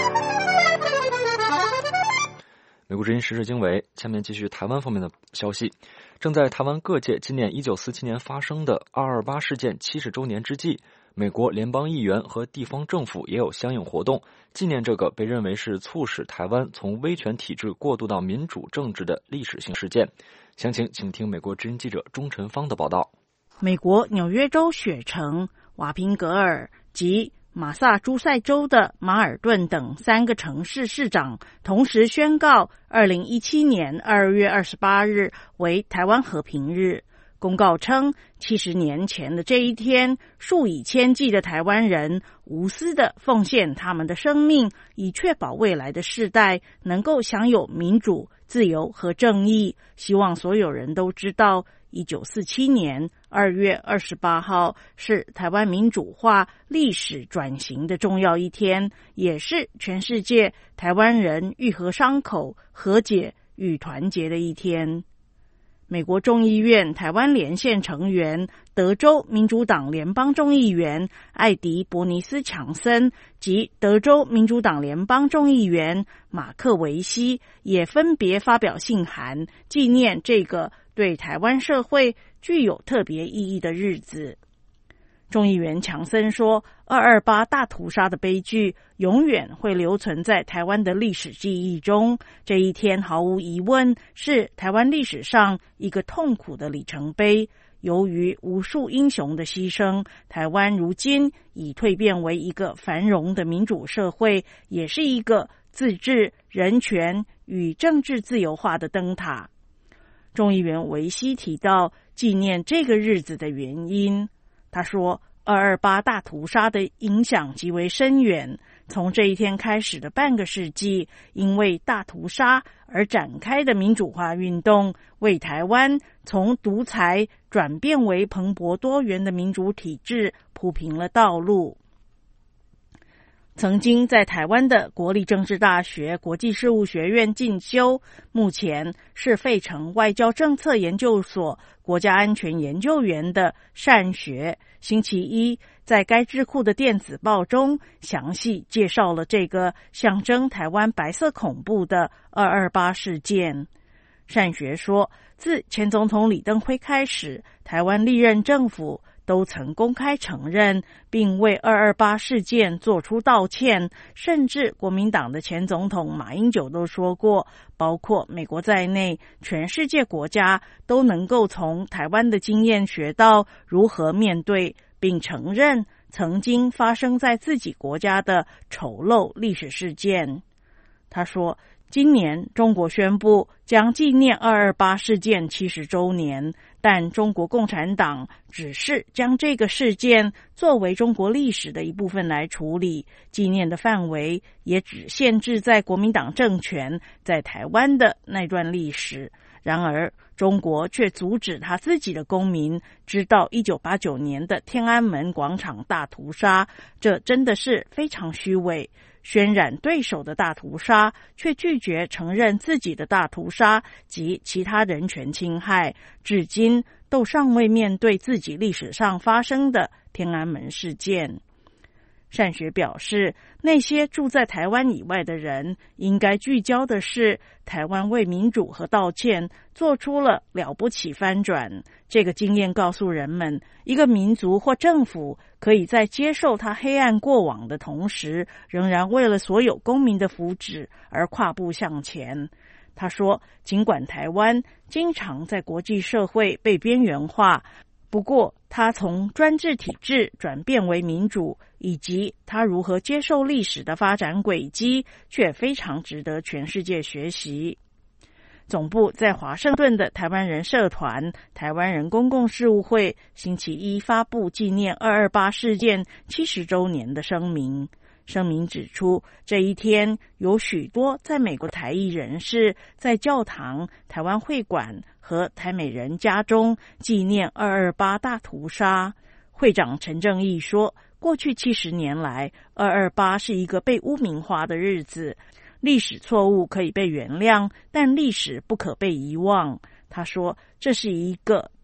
美国之音时事经纬，下面继续台湾方面的消息。正在台湾各界纪念一九四七年发生的二二八事件七十周年之际，美国联邦议员和地方政府也有相应活动，纪念这个被认为是促使台湾从威权体制过渡到民主政治的历史性事件。详情请听美国之音记者钟晨芳的报道。 美国纽约州雪城、瓦平格尔及马萨诸塞州的马尔顿等三个城市市长同时宣告二零一七年二月二十八日为台湾和平日。公告称，七十年前的这一天，数以千计的台湾人无私地奉献他们的生命，以确保未来的世代能够享有民主、自由和正义。希望所有人都知道，一九四七年二月二十八号是台湾民主化历史转型的重要一天，也是全世界台湾人愈合伤口、和解与团结的一天。美国众议院台湾连线成员、德州民主党联邦众议员艾迪·伯尼斯·强森及德州民主党联邦众议员马克·维西也分别发表信函，纪念这个对台湾社会具有特别意义的日子。众议员强森说，二二八大屠杀的悲剧永远会留存在台湾的历史记忆中。这一天毫无疑问是台湾历史上一个痛苦的里程碑。由于无数英雄的牺牲，台湾如今已蜕变为一个繁荣的民主社会，也是一个自治、人权与政治自由化的灯塔。众议员维西提到纪念这个日子的原因，他说，二二八大屠杀的影响极为深远。从这一天开始的半个世纪，因为大屠杀而展开的民主化运动，为台湾从独裁转变为蓬勃多元的民主体制铺平了道路。曾经在台湾的国立政治大学国际事务学院进修，目前是费城外交政策研究所国家安全研究员的单学，星期一在该智库的电子报中详细介绍了这个象征台湾白色恐怖的二二八事件。单学说，自前总统李登辉开始，台湾历任政府都曾公开承认并为二二八事件做出道歉，甚至国民党的前总统马英九都说过，包括美国在内，全世界国家都能够从台湾的经验学到如何面对并承认曾经发生在自己国家的丑陋历史事件。他说，今年中国宣布将纪念二二八事件七十周年，但中国共产党只是将这个事件作为中国历史的一部分来处理，纪念的范围也只限制在国民党政权在台湾的那段历史。然而中国却阻止他自己的公民知道一九八九年的天安门广场大屠杀，这真的是非常虚伪。渲染对手的大屠杀，却拒绝承认自己的大屠杀及其他人权侵害，至今都尚未面对自己历史上发生的天安门事件。单学表示，那些住在台湾以外的人应该聚焦的是台湾为民主和道歉做出了了不起翻转。这个经验告诉人们，一个民族或政府可以在接受他黑暗过往的同时，仍然为了所有公民的福祉而跨步向前。他说，尽管台湾经常在国际社会被边缘化，不过他从专制体制转变为民主，以及他如何接受历史的发展轨迹，却非常值得全世界学习。总部在华盛顿的台湾人社团台湾人公共事务会星期一发布纪念二二八事件七十周年的声明。声明指出，这一天有许多在美国台裔人士在教堂、台湾会馆和台美人家中纪念二二八大屠杀。会长陈正义说，过去七十年来，二二八是一个被污名化的日子。历史错误可以被原谅，但历史不可被遗忘。他说，这是一个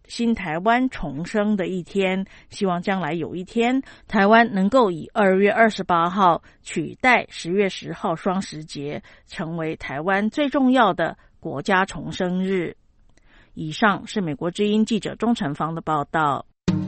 新台湾重生的一天，希望将来有一天，台湾能够以二月二十八号取代十月十号双十节，成为台湾最重要的国家重生日。以上是美国之音记者钟成芳的报道。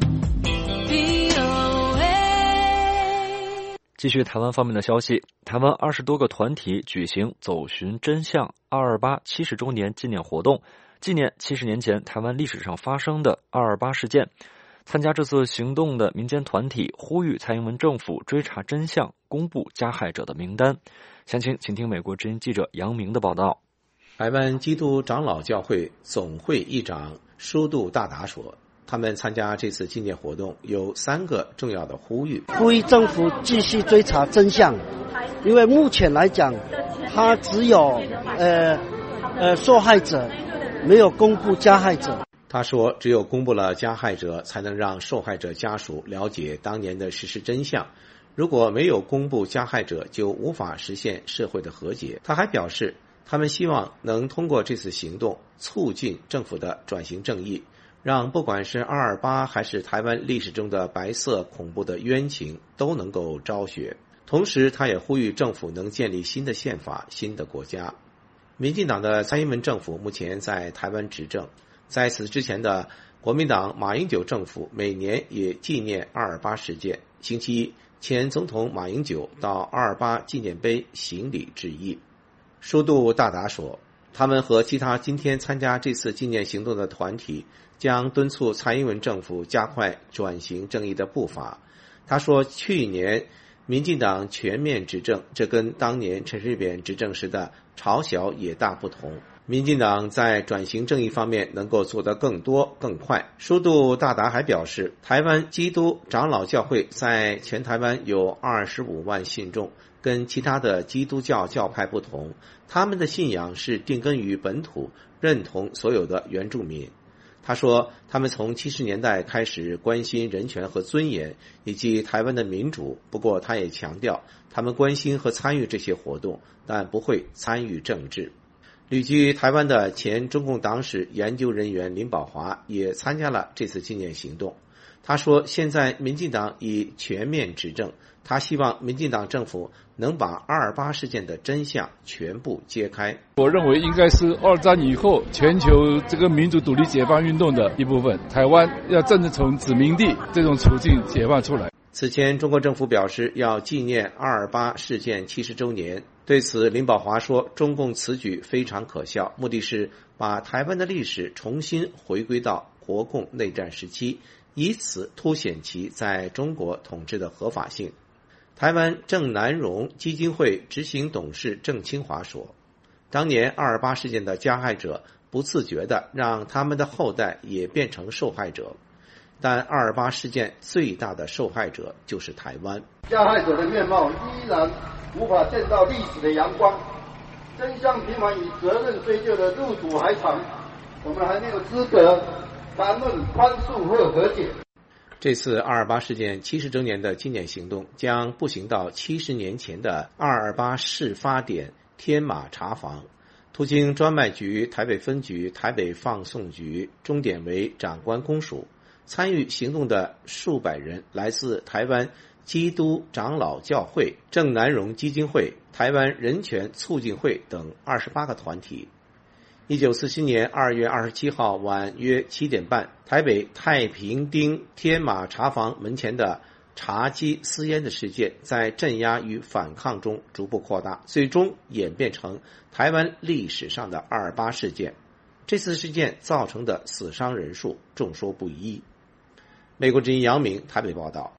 继续台湾方面的消息，台湾二十多个团体举行走寻真相二二八七十周年纪念活动，纪念七十年前台湾历史上发生的二二八事件。参加这次行动的民间团体呼吁蔡英文政府追查真相，公布加害者的名单。详情请听美国之音记者杨明的报道。 台湾基督长老教会总会议长舒杜大达说，他们参加这次纪念活动有三个重要的呼吁： 呼吁政府继续追查真相，因为目前来讲，他只有呃呃受害者，没有公布加害者。 他说，只有公布了加害者，才能让受害者家属了解当年的事实真相。如果没有公布加害者，就无法实现社会的和解。他还表示，他们希望能通过这次行动促进政府的转型正义，让不管是二二八还是台湾历史中的白色恐怖的冤情都能够昭雪。同时他也呼吁政府能建立新的宪法、新的国家。民进党的蔡英文政府目前在台湾执政，在此之前的国民党马英九政府每年也纪念二二八事件。星期一，前总统马英九到二二八纪念碑行礼致意。舒杜大达说，他们和其他今天参加这次纪念行动的团体将敦促蔡英文政府加快转型正义的步伐。他说，去年民进党全面执政，这跟当年陈水扁执政时的朝小野大不同。民进党在转型正义方面能够做得更多更快。舒杜大达还表示，台湾基督长老教会在全台湾有二十五万信众，跟其他的基督教教派不同，他们的信仰是定根于本土，认同所有的原住民。他说，他们从七十年代开始关心人权和尊严，以及台湾的民主。不过他也强调，他们关心和参与这些活动，但不会参与政治。旅居台湾的前中共党史研究人员林保华也参加了这次纪念行动。他说，现在民进党已全面执政，他希望民进党政府能把二二八事件的真相全部揭开。 我认为应该是二战以后全球这个民主独立解放运动的一部分，台湾要真正从殖民地这种处境解放出来。 此前中国政府表示要纪念二二八事件七十周年，对此林保华说，中共此举非常可笑，目的是把台湾的历史重新回归到国共内战时期，以此凸显其在中国统治的合法性。台湾郑南榕基金会执行董事郑清华说，当年二二八事件的加害者不自觉地让他们的后代也变成受害者，但二二八事件最大的受害者就是台湾。 加害者的面貌依然无法见到历史的阳光，真相平凡与责任追究的路途还长，我们还没有资格谈论宽恕或和解。 这次二二八事件七十周年的纪念行动将步行到七十年前的二二八事发点天马茶坊，途经专卖局、台北分局、台北放送局，终点为长官公署。参与行动的数百人来自台湾基督长老教会、郑南榕基金会、台湾人权促进会等二十八个团体。一九四七年二月二十七号晚约七点半，台北太平町天马茶坊门前的茶几私烟的事件在镇压与反抗中逐步扩大，最终演变成台湾历史上的二二八事件。这次事件造成的死伤人数众说不一。美国之音杨明台北报道。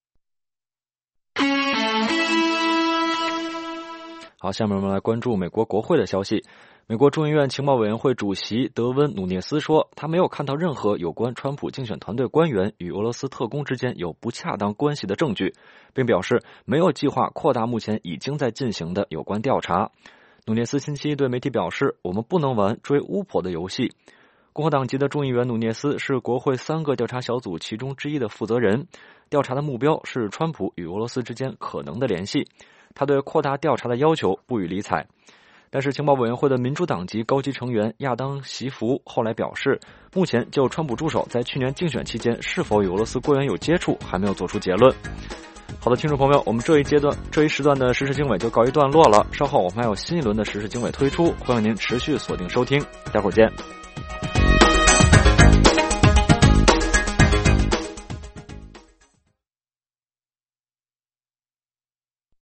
好，下面我们来关注美国国会的消息。美国众议院情报委员会主席德温·努涅斯说，他没有看到任何有关川普竞选团队官员与俄罗斯特工之间有不恰当关系的证据，并表示没有计划扩大目前已经在进行的有关调查。努涅斯星期一对媒体表示，我们不能玩追巫婆的游戏。共和党籍的众议员努涅斯是国会三个调查小组其中之一的负责人，调查的目标是川普与俄罗斯之间可能的联系。他对扩大调查的要求不予理睬。 但是情报委员会的民主党籍高级成员亚当·席弗后来表示，目前就川普助手在去年竞选期间是否与俄罗斯官员有接触还没有做出结论。好的，听众朋友，我们这一阶段这一时段的时事经纬就告一段落了，稍后我们还有新一轮的时事经纬推出，欢迎您持续锁定收听，待会儿见。